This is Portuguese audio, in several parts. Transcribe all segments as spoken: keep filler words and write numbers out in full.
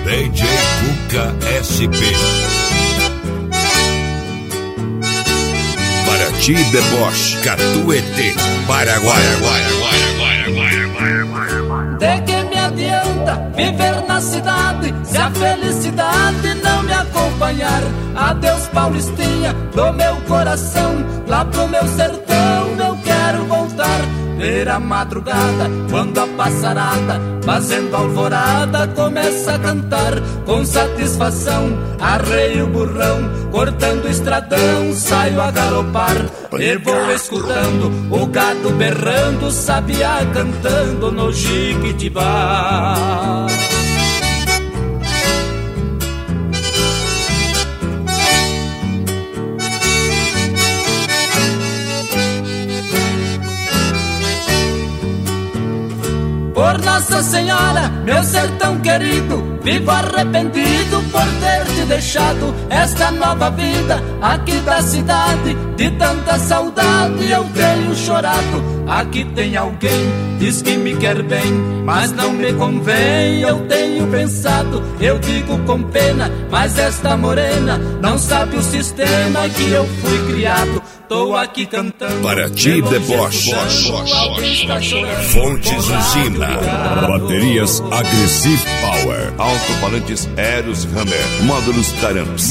D J Cuca S P. Paraty Deboche, Catuete, Paraguai. De que me adianta viver na cidade se a felicidade não me acompanhar? Adeus, Paulistinha, do meu coração, lá pro meu sertão eu quero voltar. Ver a madrugada, quando a passarada, fazendo alvorada, começa a cantar. Com satisfação, arreio o burrão, cortando o estradão, saio a galopar. E vou escutando o gado berrando, sabiá cantando no Jiquitibá. Por Nossa Senhora, meu sertão querido, vivo arrependido por ter te deixado esta nova vida aqui da cidade. De tanta saudade eu tenho chorado. Aqui tem alguém, diz que me quer bem, mas não me convém, eu tenho pensado. Eu digo com pena, mas esta morena não sabe o sistema que eu fui criado. Tô aqui cantando Paraty Deboche, Fontes Usina, baterias Aggressive Power, alto-falantes Eros Hammer, módulos Taramps.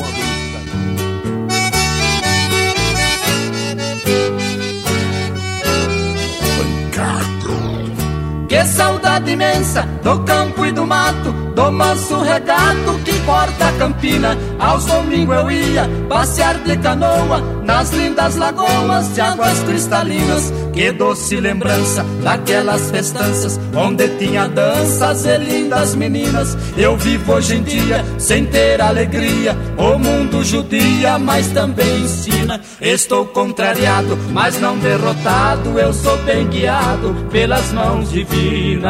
Que saudade imensa do campo e do mato, do manso regato que corta a campina. Aos domingos eu ia passear de canoa nas lindas lagoas de águas cristalinas. Que doce lembrança daquelas festanças onde tinha danças e lindas meninas. Eu vivo hoje em dia sem ter alegria, o mundo judia, mas também ensina. Estou contrariado, mas não derrotado, eu sou bem guiado pelas mãos divinas.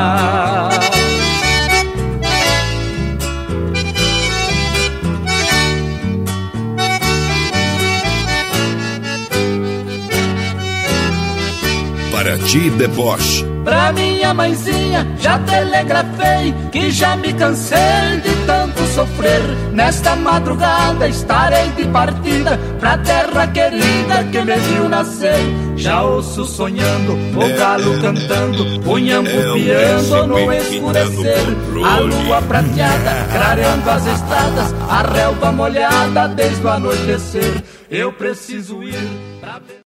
Paraty Deboche. Pra minha mãezinha já telegrafei que já me cansei de tanto sofrer. Nesta madrugada estarei de partida pra terra querida que me viu nascer. Já ouço sonhando, o galo cantando, o nhambo piando no escurecer. A lua prateada, clareando as estradas, a relva molhada desde o anoitecer. Eu preciso ir pra ver...